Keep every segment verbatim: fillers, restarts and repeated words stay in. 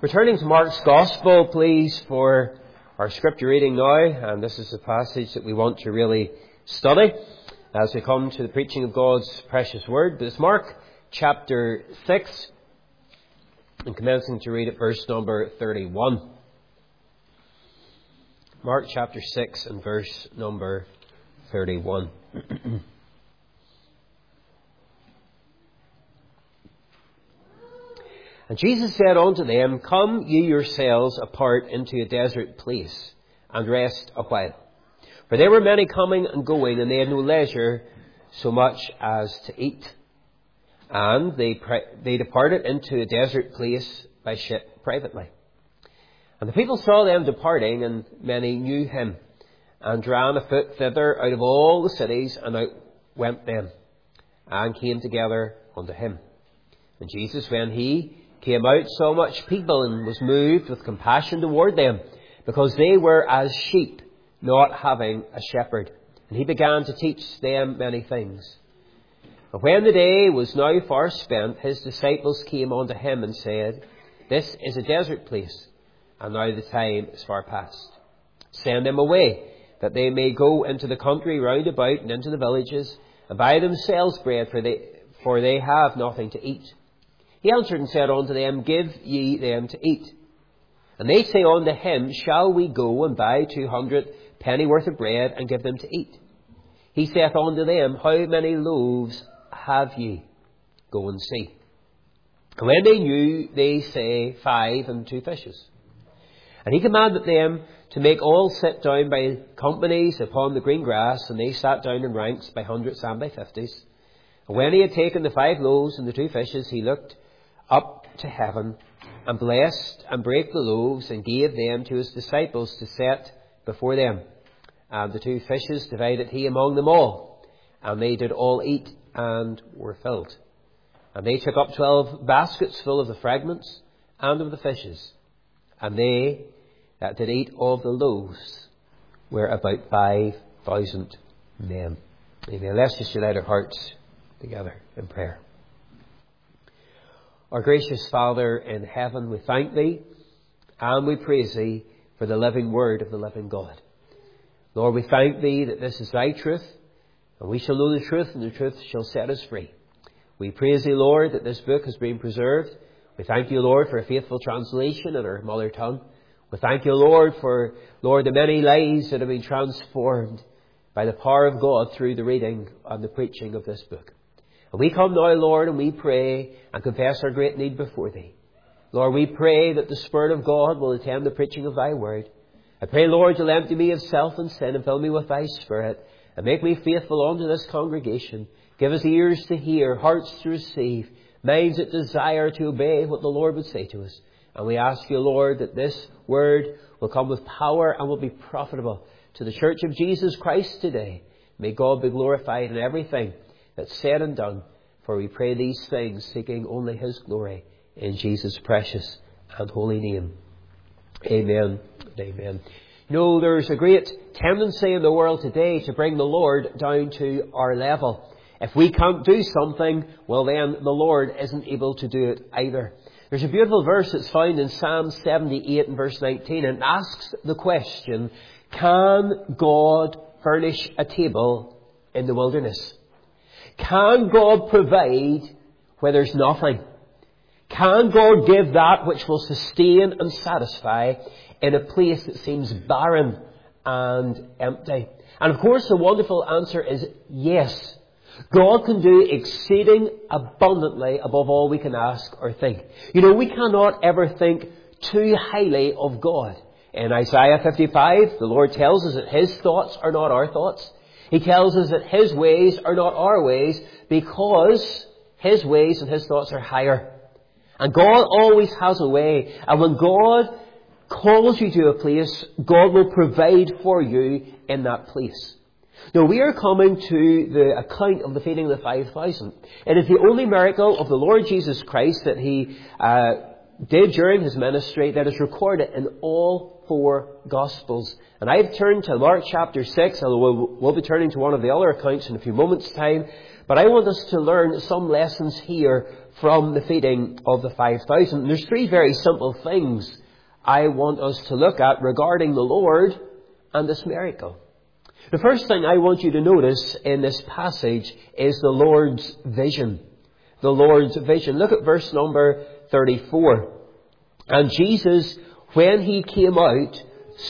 Returning to Mark's Gospel, please, for our scripture reading now, and this is the passage that we want to really study as we come to the preaching of God's precious word. But it's Mark chapter six, and commencing to read at verse number thirty-one. Mark chapter six and verse number thirty-one. And Jesus said unto them, Come ye yourselves apart into a desert place, and rest a while. For there were many coming and going, and they had no leisure so much as to eat. And they pre- they departed into a desert place by ship privately. And the people saw them departing, and many knew him, and ran afoot thither out of all the cities, and out went them, and came together unto him. And Jesus, when he came out, saw much people, and was moved with compassion toward them, because they were as sheep, not having a shepherd. And he began to teach them many things. And when the day was now far spent, his disciples came unto him and said, This is a desert place, and now the time is far past. Send them away, that they may go into the country round about, and into the villages, and buy themselves bread, for they, for they have nothing to eat. He answered and said unto them, Give ye them to eat. And they say unto him, Shall we go and buy two hundred pennyworth of bread, and give them to eat? He saith unto them, How many loaves have ye? Go and see. And when they knew, they say, Five and two fishes. And he commanded them to make all sit down by companies upon the green grass, and they sat down in ranks by hundreds and by fifties. And when he had taken the five loaves and the two fishes, he looked up to heaven, and blessed, and brake the loaves, and gave them to his disciples to set before them. And the two fishes divided he among them all, and they did all eat, and were filled. And they took up twelve baskets full of the fragments, and of the fishes. And they that did eat of the loaves were about five thousand men. Amen. Let's just unite our hearts together in prayer. Our gracious Father in heaven, we thank Thee and we praise Thee for the living word of the living God. Lord, we thank Thee that this is Thy truth, and we shall know the truth, and the truth shall set us free. We praise Thee, Lord, that this book has been preserved. We thank You, Lord, for a faithful translation in our mother tongue. We thank You, Lord, for, Lord, the many lives that have been transformed by the power of God through the reading and the preaching of this book. And we come now, Lord, and we pray and confess our great need before Thee. Lord, we pray that the Spirit of God will attend the preaching of Thy word. I pray, Lord, You'll empty me of self and sin and fill me with Thy Spirit, and make me faithful unto this congregation. Give us ears to hear, hearts to receive, minds that desire to obey what the Lord would say to us. And we ask You, Lord, that this word will come with power and will be profitable to the Church of Jesus Christ today. May God be glorified in everything that's said and done, for we pray these things seeking only His glory in Jesus' precious and holy name. Amen and amen. You know, there's a great tendency in the world today to bring the Lord down to our level. If we can't do something, well then the Lord isn't able to do it either. There's a beautiful verse that's found in Psalm seventy-eight and verse nineteen, and it asks the question, Can God furnish a table in the wilderness? Can God provide where there's nothing? Can God give that which will sustain and satisfy in a place that seems barren and empty? And of course the wonderful answer is yes. God can do exceeding abundantly above all we can ask or think. You know, we cannot ever think too highly of God. In Isaiah fifty-five, the Lord tells us that His thoughts are not our thoughts. He tells us that His ways are not our ways, because His ways and His thoughts are higher. And God always has a way. And when God calls you to a place, God will provide for you in that place. Now, we are coming to the account of the feeding of the five thousand. It is the only miracle of the Lord Jesus Christ that He uh, did during His ministry that is recorded in all four Gospels. And I've turned to Mark chapter six, and we'll, we'll be turning to one of the other accounts in a few moments' time. But I want us to learn some lessons here from the feeding of the five thousand. There's three very simple things I want us to look at regarding the Lord and this miracle. The first thing I want you to notice in this passage is the Lord's vision. The Lord's vision. Look at verse number thirty-four. And Jesus, when he came out,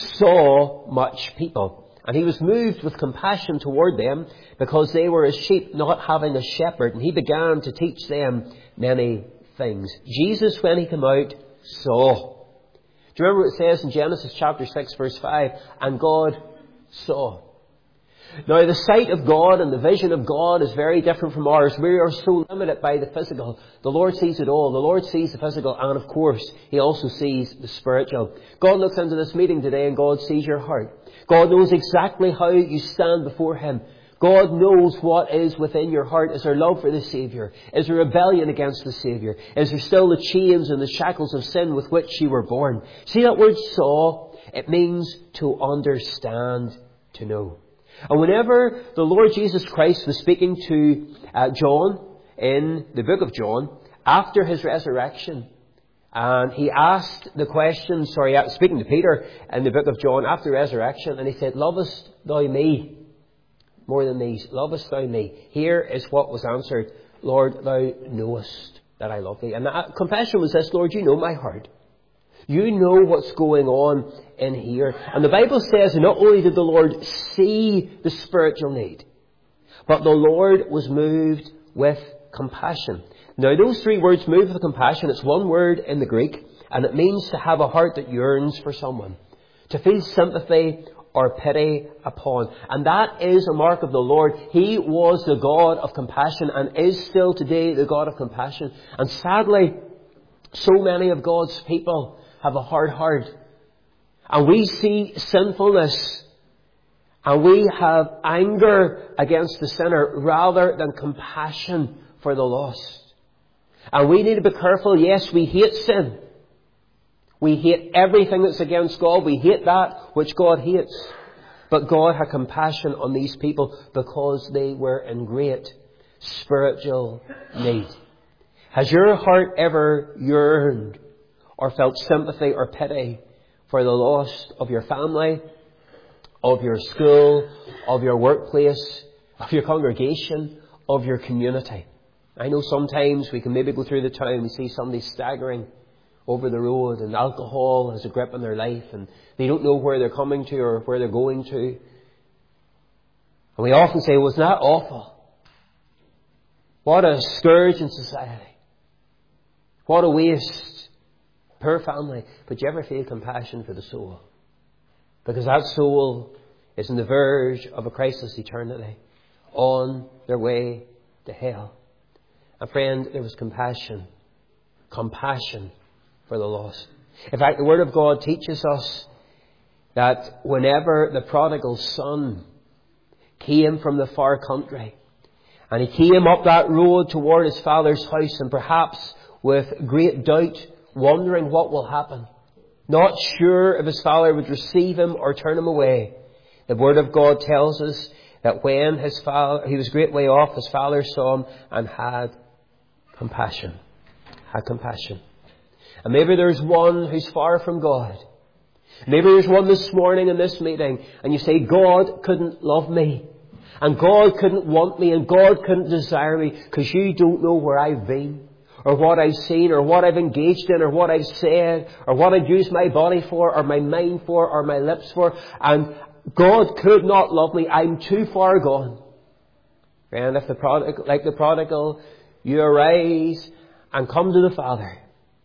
saw much people. And he was moved with compassion toward them, because they were as sheep not having a shepherd. And he began to teach them many things. Jesus, when he came out, saw. Do you remember what it says in Genesis chapter six, verse five? And God saw. Now, the sight of God and the vision of God is very different from ours. We are so limited by the physical. The Lord sees it all. The Lord sees the physical, and of course, He also sees the spiritual. God looks into this meeting today, and God sees your heart. God knows exactly how you stand before Him. God knows what is within your heart. Is there love for the Saviour? Is there rebellion against the Saviour? Is there still the chains and the shackles of sin with which you were born? See that word saw? It means to understand, to know. And whenever the Lord Jesus Christ was speaking to uh, John in the book of John, after his resurrection, and he asked the question, sorry, speaking to Peter in the book of John after resurrection, and he said, "Lovest thou me more than these? Lovest thou me?" Here is what was answered: "Lord, thou knowest that I love thee." And the confession was this: "Lord, you know my heart. You know what's going on in here." And the Bible says not only did the Lord see the spiritual need, but the Lord was moved with compassion. Now, those three words, moved with compassion, it's one word in the Greek, and it means to have a heart that yearns for someone, to feel sympathy or pity upon. And that is a mark of the Lord. He was the God of compassion and is still today the God of compassion. And sadly, so many of God's people have a hard heart. And we see sinfulness, and we have anger against the sinner rather than compassion for the lost. And we need to be careful. Yes, we hate sin. We hate everything that's against God. We hate that which God hates. But God had compassion on these people because they were in great spiritual need. Has your heart ever yearned or felt sympathy or pity for the lost of your family, of your school, of your workplace, of your congregation, of your community? I know sometimes we can maybe go through the town and see somebody staggering over the road, and alcohol has a grip on their life, and they don't know where they're coming to or where they're going to. And we often say, "Well, isn't that awful? What a scourge in society. What a waste. Poor family." But do you ever feel compassion for the soul? Because that soul is on the verge of a crisis eternity, on their way to hell. And friend, there was compassion. Compassion for the lost. In fact, the Word of God teaches us that whenever the prodigal son came from the far country, and he came up that road toward his father's house, and perhaps with great doubt, wondering what will happen, not sure if his father would receive him or turn him away, the Word of God tells us that when his father, he was a great way off, his father saw him and had compassion. Had compassion. And maybe there's one who's far from God. Maybe there's one this morning in this meeting, and you say, "God couldn't love me, and God couldn't want me, and God couldn't desire me because you don't know where I've been, or what I've seen, or what I've engaged in, or what I've said, or what I've used my body for, or my mind for, or my lips for, and God could not love me. I'm too far gone." And if the prodigal, like the prodigal, you arise and come to the Father.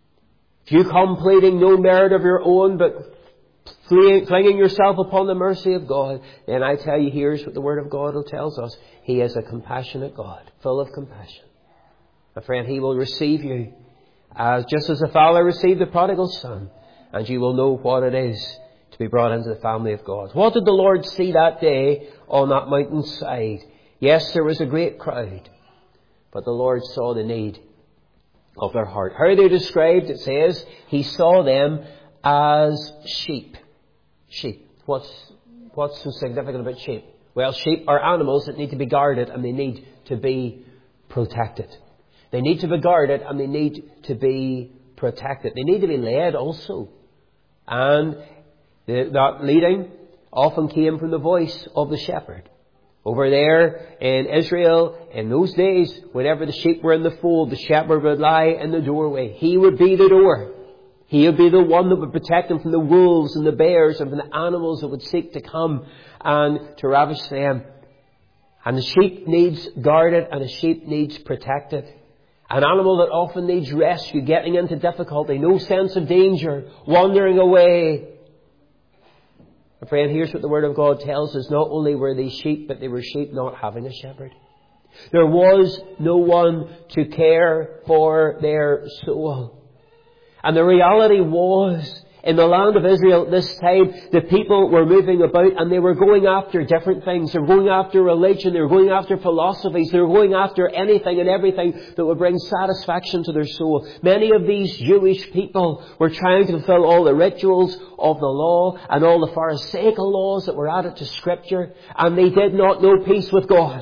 If you come pleading no merit of your own, but flinging yourself upon the mercy of God, then I tell you, here's what the Word of God tells us. He is a compassionate God, full of compassion. My friend, He will receive you as just as the Father received the prodigal son, and you will know what it is to be brought into the family of God. What did the Lord see that day on that mountainside? Yes, there was a great crowd, but the Lord saw the need of their heart. How are they described? It says, He saw them as sheep. Sheep. What's, what's so significant about sheep? Well, sheep are animals that need to be guarded, and they need to be protected. They need to be guarded and they need to be protected. They need to be led also. And the, that leading often came from the voice of the shepherd. Over there in Israel, in those days, whenever the sheep were in the fold, the shepherd would lie in the doorway. He would be the door. He would be the one that would protect them from the wolves and the bears and from the animals that would seek to come and to ravish them. And the sheep needs guarded and the sheep needs protected. An animal that often needs rescue, getting into difficulty, no sense of danger, wandering away. My friend, here's what the Word of God tells us. Not only were they sheep, but they were sheep not having a shepherd. There was no one to care for their soul. And the reality was, in the land of Israel at this time, the people were moving about and they were going after different things. They were going after religion. They were going after philosophies. They were going after anything and everything that would bring satisfaction to their soul. Many of these Jewish people were trying to fulfill all the rituals of the law and all the Pharisaical laws that were added to Scripture. And they did not know peace with God.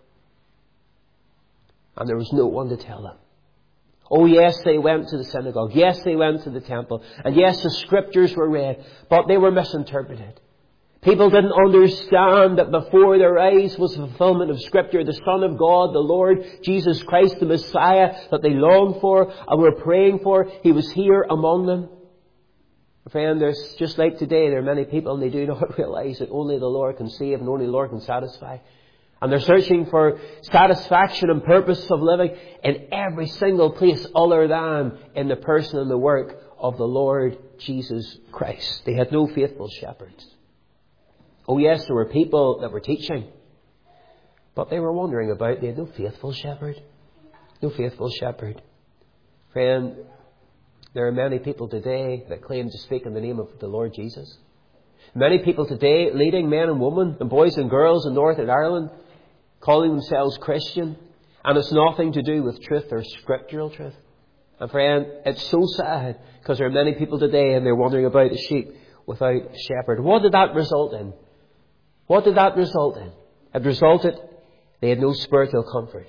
And there was no one to tell them. Oh yes, they went to the synagogue. Yes, they went to the temple. And yes, the Scriptures were read. But they were misinterpreted. People didn't understand that before their eyes was the fulfillment of Scripture. The Son of God, the Lord Jesus Christ, the Messiah that they longed for and were praying for. He was here among them. Friend, there's just like today, there are many people and they do not realize that only the Lord can save and only the Lord can satisfy. And they're searching for satisfaction and purpose of living in every single place other than in the person and the work of the Lord Jesus Christ. They had no faithful shepherds. Oh yes, there were people that were teaching, but they were wandering about. They had no faithful shepherd. No faithful shepherd. Friend, there are many people today that claim to speak in the name of the Lord Jesus. Many people today, leading men and women and boys and girls in Northern Ireland, calling themselves Christian, and it's nothing to do with truth or scriptural truth. And friend, it's so sad because there are many people today and they're wandering about as sheep without a shepherd. What did that result in? What did that result in? It resulted they had no spiritual comfort.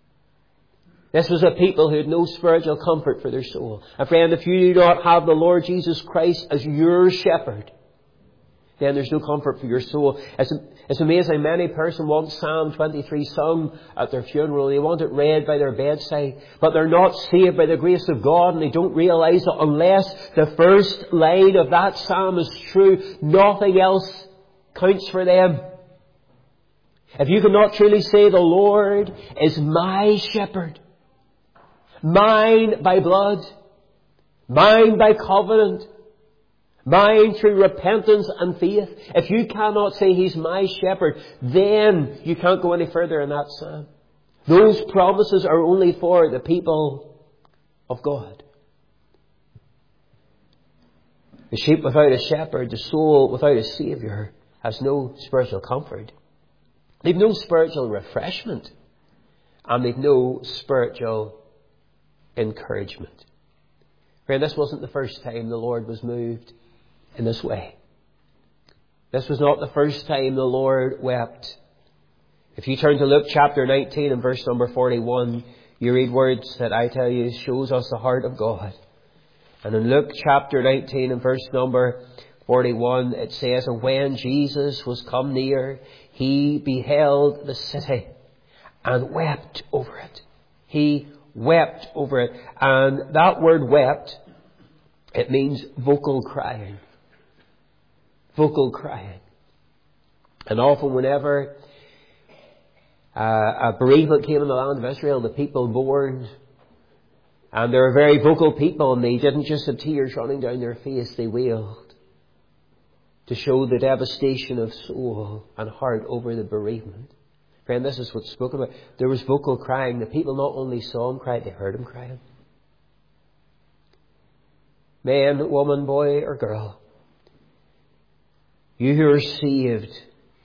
This was a people who had no spiritual comfort for their soul. And friend, if you do not have the Lord Jesus Christ as your shepherd, then there's no comfort for your soul. It's, it's amazing. Many person wants Psalm twenty-three sung at their funeral. They want it read by their bedside. But they're not saved by the grace of God, and they don't realize that unless the first line of that psalm is true, nothing else counts for them. If you cannot truly say the Lord is my shepherd, mine by blood, mine by covenant, mine through repentance and faith. If you cannot say He's my shepherd, then you can't go any further in that psalm. Those promises are only for the people of God. The sheep without a shepherd, the soul without a Saviour, has no spiritual comfort. They've no spiritual refreshment. And they've no spiritual encouragement. Friend, this wasn't the first time the Lord was moved in this way. This was not the first time the Lord wept. If you turn to Luke chapter nineteen and verse number forty-one, you read words that I tell you shows us the heart of God. And in Luke chapter nineteen and verse number forty-one, it says, "And when Jesus was come near, He beheld the city and wept over it." He wept over it. And that word wept, it means vocal crying. Vocal crying. And often whenever uh, a bereavement came in the land of Israel, the people mourned. And they were very vocal people, and they didn't just have tears running down their face, they wailed to show the devastation of soul and heart over the bereavement. Friend, this is what's spoken about. There was vocal crying. The people not only saw Him cry, they heard Him crying. Man, woman, boy or girl, you who are saved,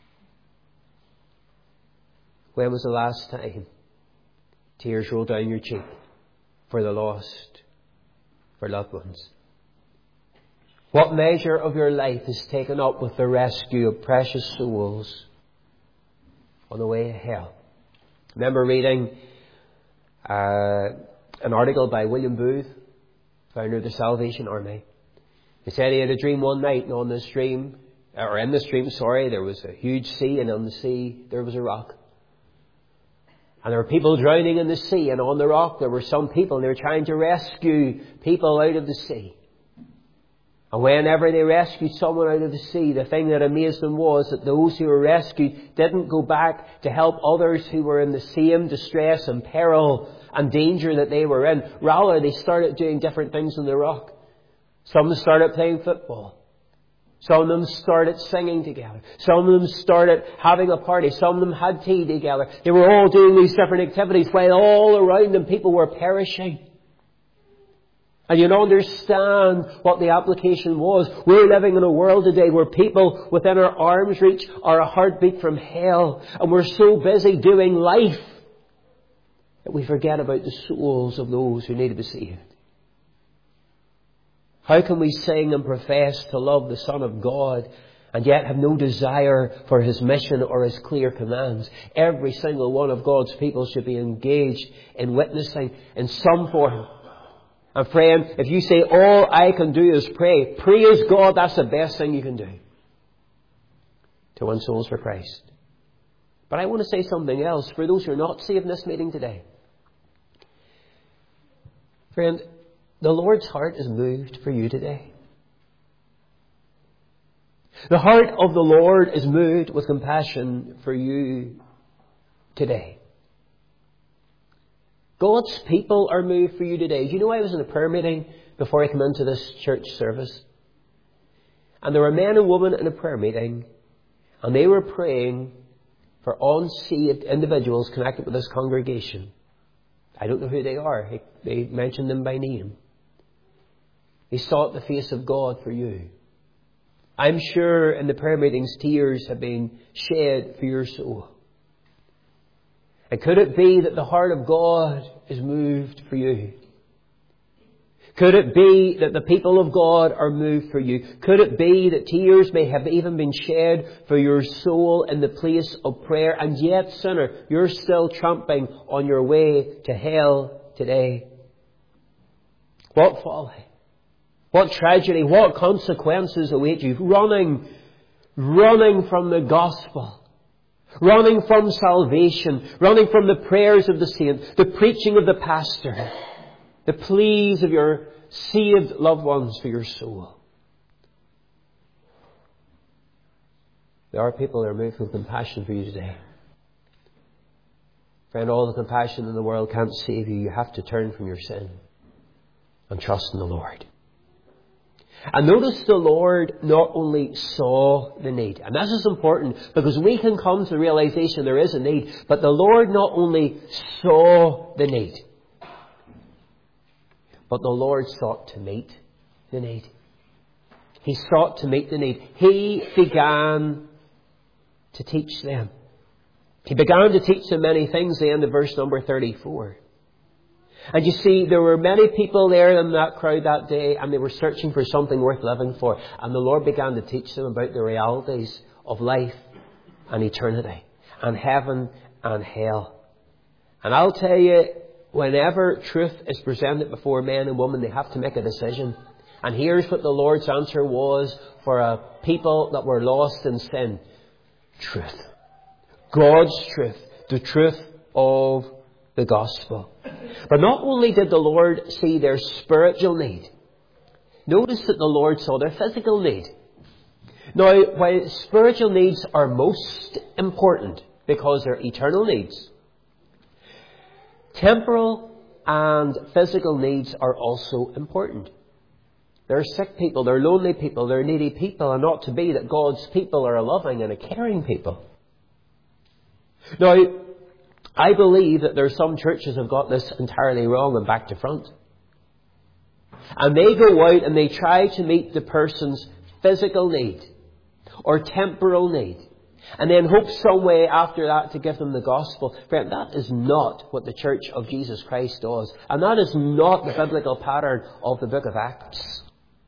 when was the last time tears rolled down your cheek for the lost, for loved ones? What measure of your life is taken up with the rescue of precious souls on the way to hell? I remember reading uh, an article by William Booth, founder of the Salvation Army. He said he had a dream one night, and on this dream, or in this dream, sorry, there was a huge sea, and on the sea there was a rock. And there were people drowning in the sea, and on the rock there were some people, and they were trying to rescue people out of the sea. And whenever they rescued someone out of the sea, the thing that amazed them was that those who were rescued didn't go back to help others who were in the same distress and peril and danger that they were in. Rather, they started doing different things on the rock. Some started playing football. Some of them started singing together. Some of them started having a party. Some of them had tea together. They were all doing these different activities while all around them people were perishing. And you understand what the application was. We're living in a world today where people within our arm's reach are a heartbeat from hell. And we're so busy doing life that we forget about the souls of those who need to be saved. How can we sing and profess to love the Son of God and yet have no desire for His mission or His clear commands? Every single one of God's people should be engaged in witnessing in some form. And friend, if you say, all I can do is pray, praise God, that's the best thing you can do to win souls for Christ. But I want to say something else for those who are not saved in this meeting today. Friend, the Lord's heart is moved for you today. The heart of the Lord is moved with compassion for you today. God's people are moved for you today. Do you know I was in a prayer meeting before I came into this church service? And there were men and women in a prayer meeting, and they were praying for unsaved individuals connected with this congregation. I don't know who they are. They mentioned them by name. They sought the face of God for you. I'm sure in the prayer meetings tears have been shed for your soul. And could it be that the heart of God is moved for you? Could it be that the people of God are moved for you? Could it be that tears may have even been shed for your soul in the place of prayer? And yet, sinner, you're still tramping on your way to hell today. What folly! What tragedy! What consequences await you? Running, running from the gospel. Running from salvation, running from the prayers of the saint, the preaching of the pastor, the pleas of your saved loved ones for your soul. There are people that are moved with compassion for you today. Friend, all the compassion in the world can't save you. You have to turn from your sin and trust in the Lord. And notice the Lord not only saw the need, and this is important because we can come to the realization there is a need, but the Lord not only saw the need, but the Lord sought to meet the need. He sought to meet the need. He began to teach them. He began to teach them many things, the end of verse number thirty-four. And you see, there were many people there in that crowd that day, and they were searching for something worth living for. And the Lord began to teach them about the realities of life and eternity, and heaven and hell. And I'll tell you, whenever truth is presented before men and women, they have to make a decision. And here's what the Lord's answer was for a people that were lost in sin. Truth. God's truth. The truth of the gospel. But not only did the Lord see their spiritual need, notice that the Lord saw their physical need. Now, while spiritual needs are most important because they're eternal needs, temporal and physical needs are also important. There are sick people, there are lonely people, there are needy people, and not to be that God's people are a loving and a caring people. Now, I believe that there are some churches have got this entirely wrong and back to front. And they go out and they try to meet the person's physical need or temporal need, and then hope some way after that to give them the gospel. Friend, that is not what the Church of Jesus Christ does. And that is not the biblical pattern of the book of Acts.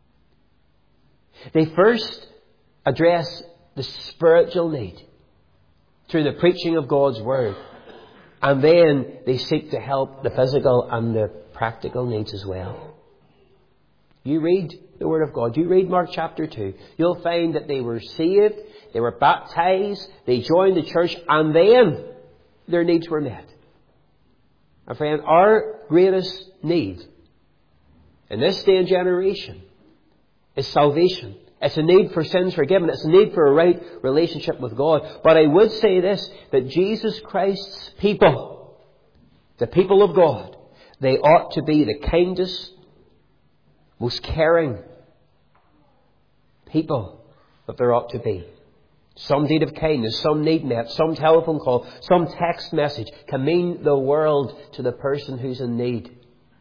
They first address the spiritual need through the preaching of God's word. And then they seek to help the physical and the practical needs as well. You read the Word of God. You read Mark chapter two. You'll find that they were saved, they were baptized, they joined the church, and then their needs were met. And friend, our greatest need in this day and generation is salvation. It's a need for sins forgiven. It's a need for a right relationship with God. But I would say this, that Jesus Christ's people, the people of God, they ought to be the kindest, most caring people that there ought to be. Some deed of kindness, some need met, some telephone call, some text message can mean the world to the person who's in need.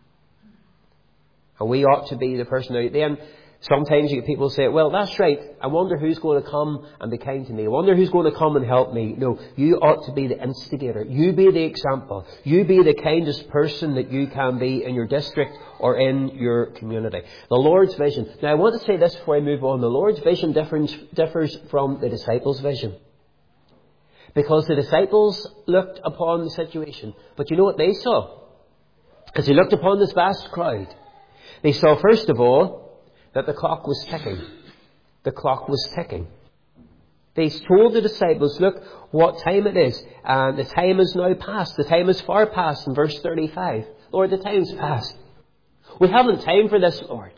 And we ought to be the person. Now, then, sometimes you get people say, well, that's right. I wonder who's going to come and be kind to me. I wonder who's going to come and help me. No, you ought to be the instigator. You be the example. You be the kindest person that you can be in your district or in your community. The Lord's vision. Now, I want to say this before I move on. The Lord's vision differs, differs from the disciples' vision. Because the disciples looked upon the situation. But you know what they saw? As they looked upon this vast crowd, they saw, first of all, that the clock was ticking. The clock was ticking. They told the disciples, look what time it is. And the time is now past. The time is far past in verse thirty-five. Lord, the time's past. We haven't time for this, Lord.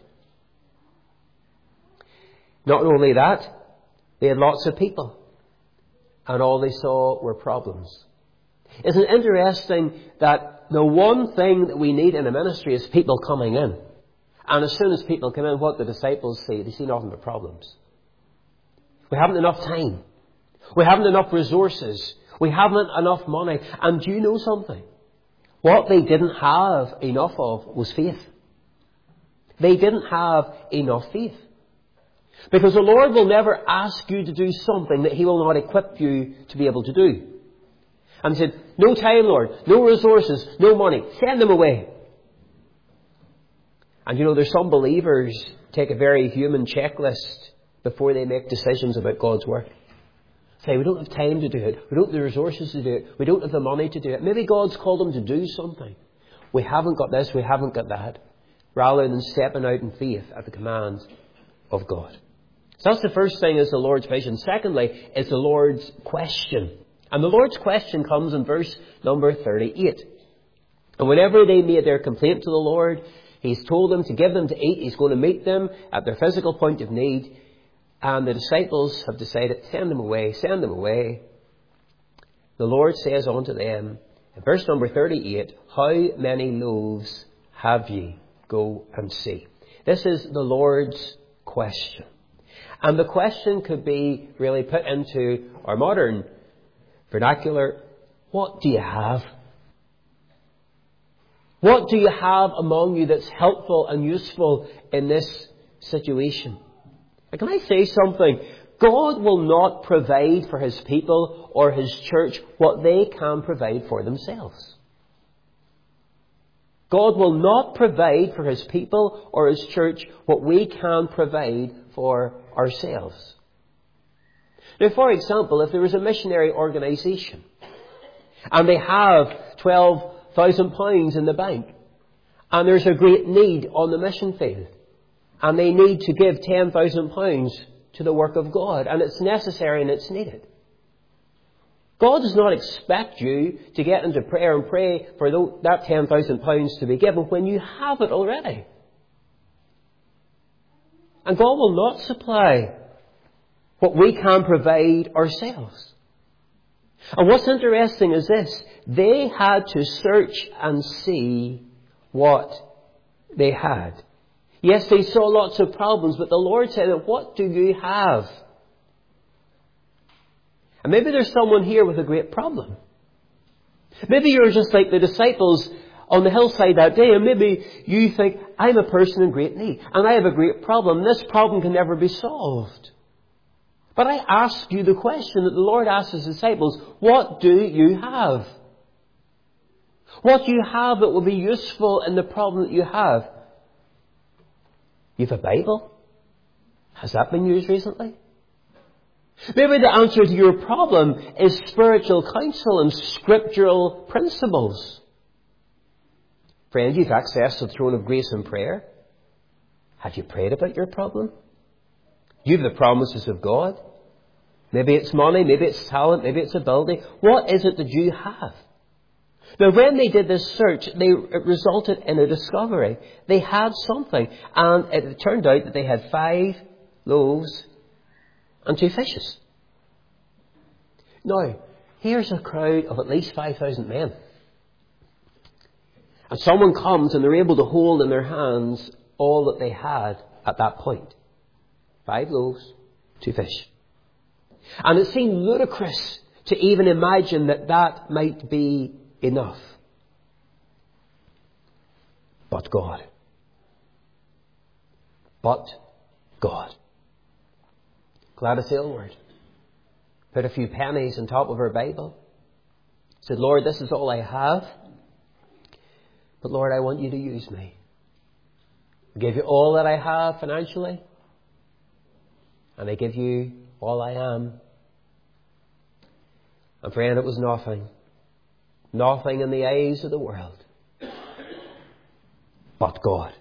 Not only that, they had lots of people. And all they saw were problems. Isn't it interesting that the one thing that we need in a ministry is people coming in? And as soon as people come in, what the disciples see, they see nothing but problems. We haven't enough time. We haven't enough resources. We haven't enough money. And do you know something? What they didn't have enough of was faith. They didn't have enough faith. Because the Lord will never ask you to do something that He will not equip you to be able to do. And He said, no time, Lord, no resources, no money, send them away. And you know, there's some believers take a very human checklist before they make decisions about God's work. Say, we don't have time to do it. We don't have the resources to do it. We don't have the money to do it. Maybe God's called them to do something. We haven't got this, we haven't got that. Rather than stepping out in faith at the command of God. So that's the first thing, is the Lord's vision. Secondly, is the Lord's question. And the Lord's question comes in verse number thirty-eight. And whenever they made their complaint to the Lord, He's told them to give them to eat. He's going to meet them at their physical point of need. And the disciples have decided, send them away, send them away. The Lord says unto them, in verse number thirty-eight, how many loaves have ye? Go and see. This is the Lord's question. And the question could be really put into our modern vernacular, what do you have? What do you have among you that's helpful and useful in this situation? And can I say something? God will not provide for His people or His church what they can provide for themselves. God will not provide for His people or His church what we can provide for ourselves. Now, for example, if there is a missionary organisation and they have twelve thousand pounds in the bank and there's a great need on the mission field and they need to give ten thousand pounds to the work of God, and it's necessary and it's needed, God does not expect you to get into prayer and pray for that ten thousand pounds to be given when you have it already. And God will not supply what we can provide ourselves. And what's interesting is this. They had to search and see what they had. Yes, they saw lots of problems, but the Lord said, what do you have? And maybe there's someone here with a great problem. Maybe you're just like the disciples on the hillside that day, and maybe you think, I'm a person in great need, and I have a great problem. This problem can never be solved. But I ask you the question that the Lord asked His disciples, what do you have? What do you have that will be useful in the problem that you have? You have a Bible? Has that been used recently? Maybe the answer to your problem is spiritual counsel and scriptural principles. Friend, you've access to the throne of grace and prayer. Have you prayed about your problem? You have the promises of God. Maybe it's money, maybe it's talent, maybe it's ability. What is it that you have? Now, when they did this search, they, it resulted in a discovery. They had something, and it turned out that they had five loaves and two fishes. Now, here's a crowd of at least five thousand men. And someone comes and they're able to hold in their hands all that they had at that point. Five loaves, two fish. And it seemed ludicrous to even imagine that that might be enough. But God. But God. Gladys Aylward put a few pennies on top of her Bible. Said, Lord, this is all I have. But Lord, I want you to use me. I give you all that I have financially. And I give you all I am. And friend, it was nothing. Nothing in the eyes of the world. But God.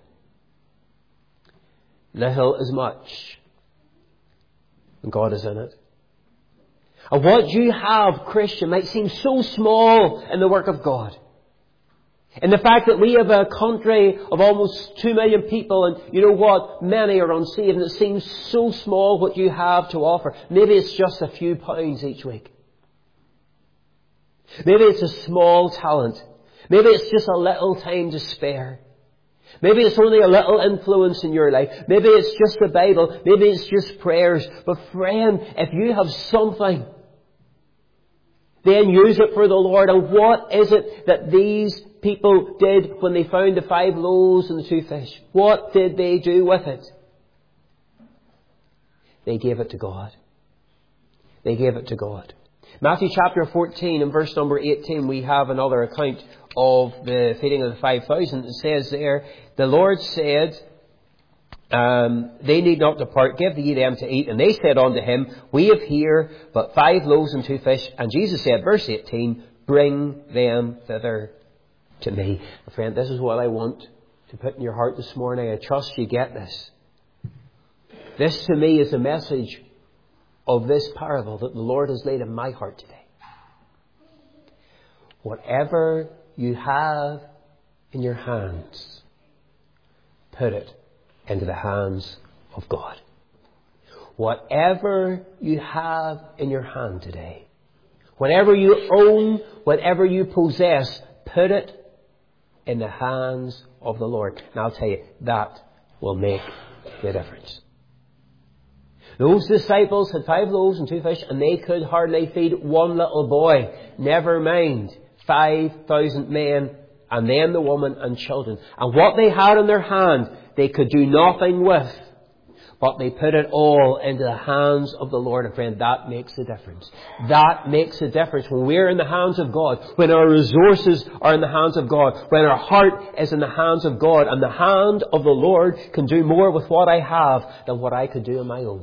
Little is much. And God is in it. And what you have, Christian, might seem so small in the work of God. And the fact that we have a country of almost two million people, and you know what? Many are unsaved, and it seems so small what you have to offer. Maybe it's just a few pounds each week. Maybe it's a small talent. Maybe it's just a little time to spare. Maybe it's only a little influence in your life. Maybe it's just the Bible. Maybe it's just prayers. But friend, if you have something, then use it for the Lord. And what is it that these people did when they found the five loaves and the two fish? What did they do with it? They gave it to God. They gave it to God. Matthew chapter fourteen and verse number eighteen, we have another account of the feeding of the five thousand. It says there, the Lord said, um, they need not depart, give ye them to eat. And they said unto him, we have here but five loaves and two fish. And Jesus said, verse eighteen, bring them thither to me. Friend, this is what I want to put in your heart this morning. I trust you get this. This to me is a message of this parable that the Lord has laid in my heart today. Whatever you have in your hands, put it into the hands of God. Whatever you have in your hand today, whatever you own, whatever you possess, put it in the hands of the Lord. And I'll tell you, that will make the difference. Those disciples had five loaves and two fish, and they could hardly feed one little boy. Never mind five thousand men, and then the woman and children. And what they had in their hand, they could do nothing with. But they put it all into the hands of the Lord. And friend, that makes a difference. That makes a difference. When we're in the hands of God, when our resources are in the hands of God, when our heart is in the hands of God, and the hand of the Lord can do more with what I have than what I could do on my own.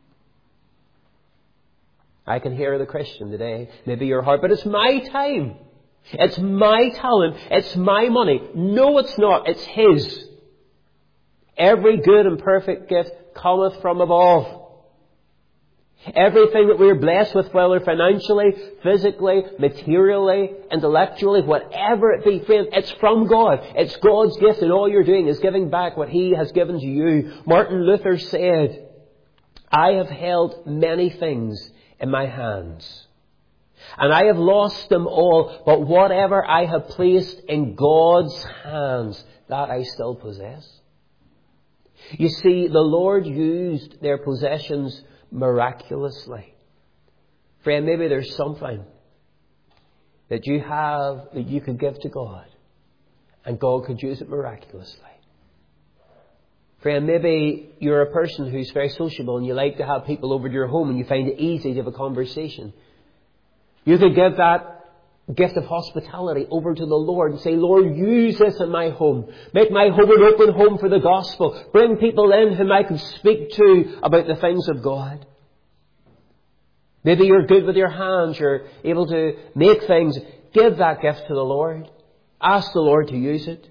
I can hear the Christian today, maybe your heart, but it's my time. It's my talent. It's my money. No, it's not. It's His. Every good and perfect gift cometh from above. Everything that we're blessed with, whether financially, physically, materially, intellectually, whatever it be, friend, it's from God. It's God's gift, and all you're doing is giving back what He has given to you. Martin Luther said, I have held many things in my hands, and I have lost them all, but whatever I have placed in God's hands, that I still possess. You see, the Lord used their possessions miraculously. Friend, maybe there's something that you have that you could give to God, and God could use it miraculously. Friend, maybe you're a person who's very sociable and you like to have people over to your home and you find it easy to have a conversation. You could give that gift of hospitality over to the Lord and say, Lord, use this in my home. Make my home an open home for the gospel. Bring people in whom I can speak to about the things of God. Maybe you're good with your hands. You're able to make things. Give that gift to the Lord. Ask the Lord to use it.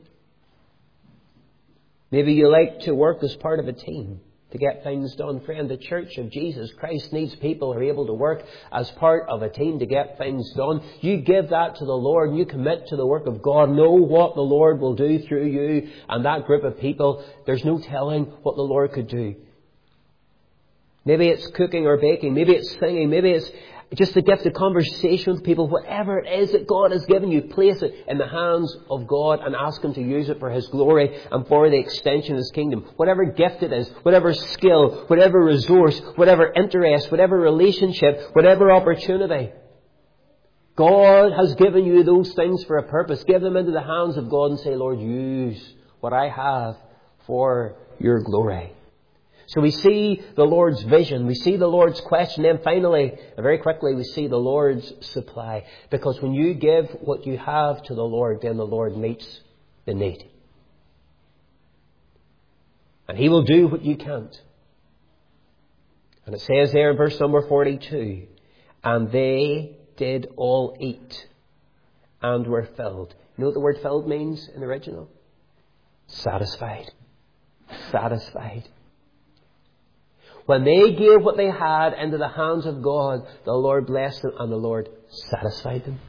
Maybe you like to work as part of a team to get things done. Friend, the Church of Jesus Christ needs people who are able to work as part of a team to get things done. You give that to the Lord and you commit to the work of God. Know what the Lord will do through you and that group of people. There's no telling what the Lord could do. Maybe it's cooking or baking. Maybe it's singing. Maybe it's just the gift of conversation with people. Whatever it is that God has given you, place it in the hands of God and ask Him to use it for His glory and for the extension of His kingdom. Whatever gift it is, whatever skill, whatever resource, whatever interest, whatever relationship, whatever opportunity. God has given you those things for a purpose. Give them into the hands of God and say, Lord, use what I have for your glory. So we see the Lord's vision, we see the Lord's question, then finally, very quickly, we see the Lord's supply. Because when you give what you have to the Lord, then the Lord meets the need. And He will do what you can't. And it says there in verse number forty-two, and they did all eat and were filled. You know what the word filled means in the original? Satisfied. Satisfied. When they gave what they had into the hands of God, the Lord blessed them and the Lord satisfied them.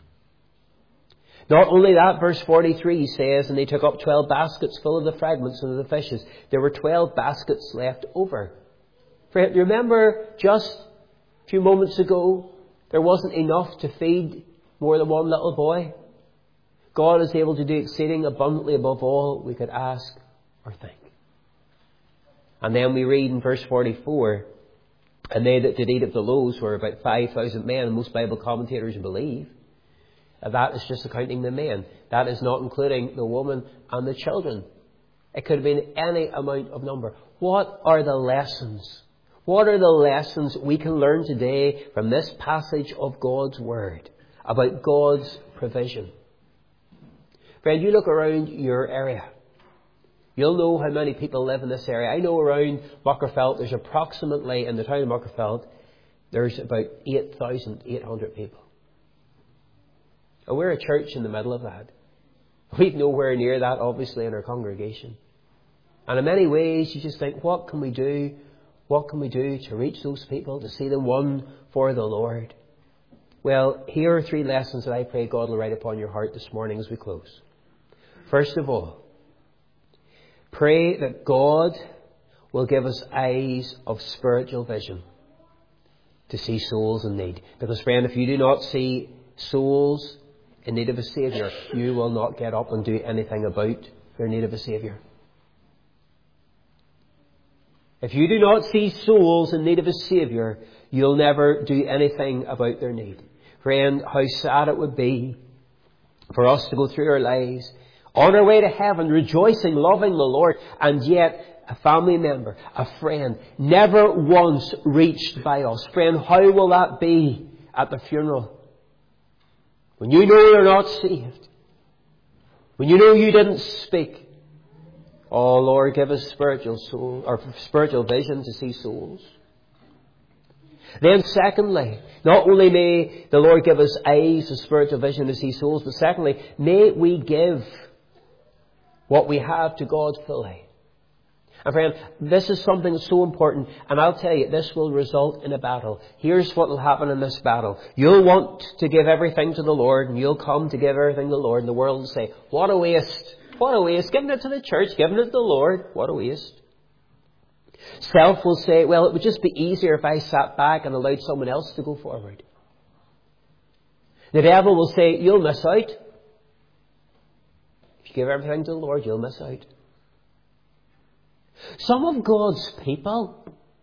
Not only that, verse forty-three says, and they took up twelve baskets full of the fragments of the fishes. There were twelve baskets left over. Friend, remember just a few moments ago, there wasn't enough to feed more than one little boy. God is able to do exceeding abundantly above all we could ask or think. And then we read in verse forty-four, and they that did eat of the loaves were about five thousand men, and most Bible commentators believe that is just counting the men. That is not including the woman and the children. It could have been any amount of number. What are the lessons? What are the lessons we can learn today from this passage of God's Word about God's provision? Friend, you look around your area. You'll know how many people live in this area. I know around Muckerfelt, there's approximately, in the town of Muckerfelt, there's about eight thousand eight hundred people. And we're a church in the middle of that. We've nowhere near that, obviously, in our congregation. And in many ways, you just think, what can we do? What can we do to reach those people, to see them won for the Lord? Well, here are three lessons that I pray God will write upon your heart this morning as we close. First of all, pray that God will give us eyes of spiritual vision to see souls in need. Because, friend, if you do not see souls in need of a Saviour, you will not get up and do anything about their need of a Saviour. If you do not see souls in need of a Saviour, you'll never do anything about their need. Friend, how sad it would be for us to go through our lives on our way to heaven, rejoicing, loving the Lord, and yet a family member, a friend, never once reached by us. Friend, how will that be at the funeral? When you know you're not saved. When you know you didn't speak. Oh Lord, give us spiritual soul, or spiritual vision to see souls. Then secondly, not only may the Lord give us eyes of spiritual vision to see souls, but secondly, may we give what we have to God fully. And friend, this is something that's so important, and I'll tell you, this will result in a battle. Here's what will happen in this battle. You'll want to give everything to the Lord, and you'll come to give everything to the Lord, and the world will say, what a waste, what a waste, giving it to the church, giving it to the Lord, what a waste. Self will say, well, it would just be easier if I sat back and allowed someone else to go forward. The devil will say, you'll miss out. If you give everything to the Lord, you'll miss out. Some of God's people,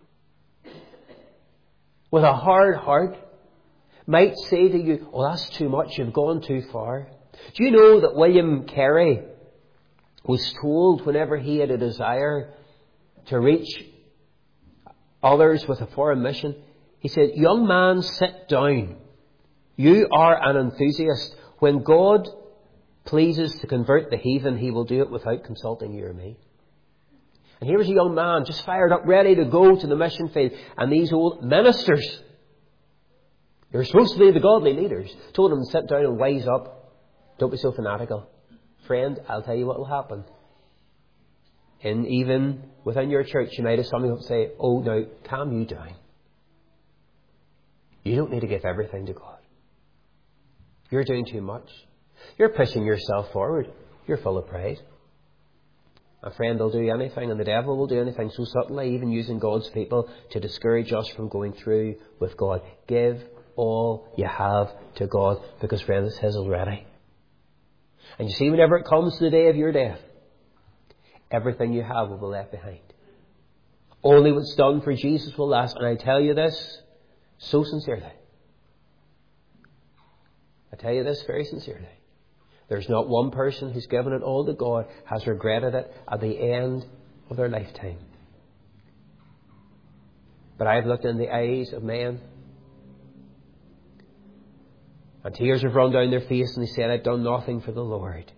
with a hard heart, might say to you, oh, that's too much, you've gone too far. Do you know that William Carey was told whenever he had a desire to reach others with a foreign mission, he said, young man, sit down. You are an enthusiast. When God pleases to convert the heathen, He will do it without consulting you or me. And here was a young man just fired up, ready to go to the mission field. And these old ministers They were supposed to be the godly leaders. Told them to sit down and wise up. Don't be so fanatical. Friend, I'll tell you what will happen. And even within your church, you might have somebody who will say, oh, now, calm you down. You don't need to give everything to God. You're doing too much. You're pushing yourself forward. You're full of pride. A friend will do anything, and the devil will do anything so subtly, even using God's people to discourage us from going through with God. Give all you have to God, because, friend, it's His already. And you see, whenever it comes to the day of your death, everything you have will be left behind. Only what's done for Jesus will last. And I tell you this so sincerely. I tell you this very sincerely. There's not one person who's given it all to God has regretted it at the end of their lifetime. But I've looked in the eyes of men, and tears have run down their face, and they said, I've done nothing for the Lord.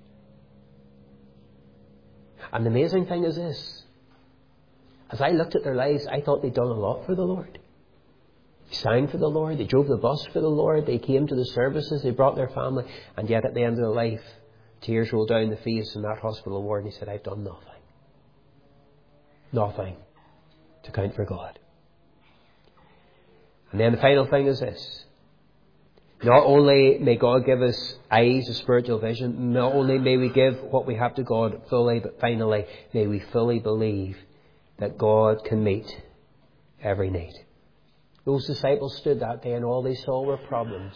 And the amazing thing is this. As I looked at their lives, I thought they'd done a lot for the Lord. They sang for the Lord. They drove the bus for the Lord. They came to the services. They brought their family. And yet at the end of their life, tears rolled down the face in that hospital ward. And he said, I've done nothing. Nothing to count for God. And then the final thing is this. Not only may God give us eyes of spiritual vision, not only may we give what we have to God fully, but finally, may we fully believe that God can meet every need. Those disciples stood that day and all they saw were problems.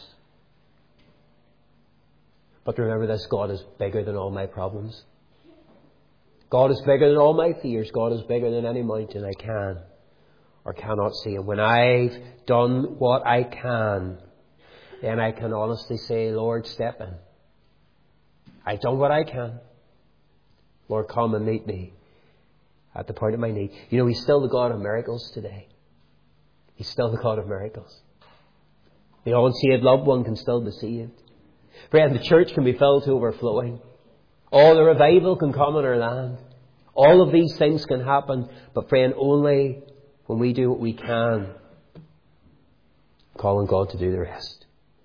But remember this, God is bigger than all my problems. God is bigger than all my fears. God is bigger than any mountain I can or cannot see. And when I've done what I can, then I can honestly say, Lord, step in. I've done what I can. Lord, come and meet me at the point of my need. You know, He's still the God of miracles today. He's still the God of miracles. The unsaved loved one can still be saved. Friend, the church can be filled to overflowing. All the revival can come in our land. All of these things can happen. But friend, only when we do what we can, calling God to do the rest.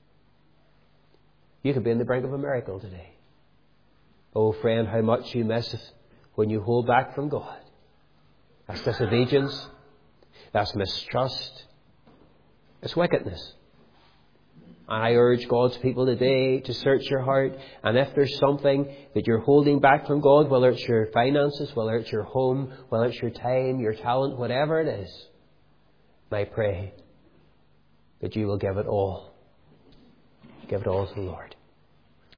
You could be on the brink of a miracle today. Oh, friend, how much you miss it when you hold back from God. That's disobedience. That's mistrust. It's wickedness. And I urge God's people today to search your heart. And if there's something that you're holding back from God, whether it's your finances, whether it's your home, whether it's your time, your talent, whatever it is, I pray that you will give it all. Give it all to the Lord.